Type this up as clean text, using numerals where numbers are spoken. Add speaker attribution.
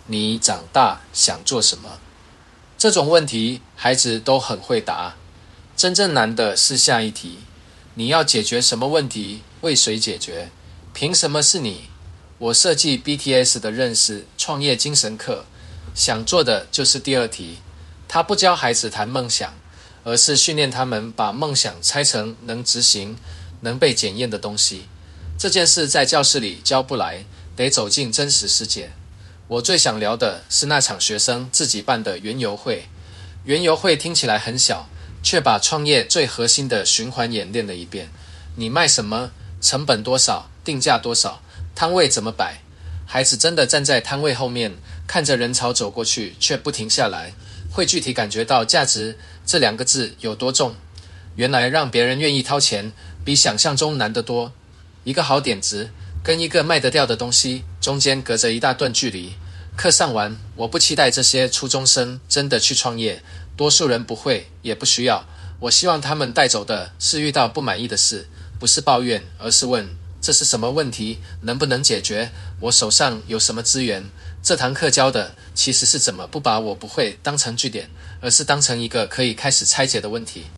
Speaker 1: 你长大想做什么？这种问题孩子都很会答。真正难的是下一题，你要解决什么问题？为谁解决？凭什么是你？我设计 BTS 的认识创业精神课，想做的就是第二题。他不教孩子谈梦想，而是训练他们把梦想拆成能执行、能被检验的东西。这件事在教室里教不来，得走进真实世界。我最想聊的是那场学生自己办的园游会。园游会听起来很小，却把创业最核心的循环演练了一遍。你卖什么？成本多少？定价多少？摊位怎么摆？孩子真的站在摊位后面，看着人潮走过去，却不停下来，会具体感觉到价值这两个字有多重。原来让别人愿意掏钱，比想象中难得多。一个好点子跟一个卖得掉的东西中间隔着一大段距离。课上完，我不期待这些初中生真的去创业，多数人不会，也不需要。我希望他们带走的是遇到不满意的事，不是抱怨，而是问这是什么问题，能不能解决，我手上有什么资源。这堂课教的其实是怎么不把我不会当成据点，而是当成一个可以开始拆解的问题。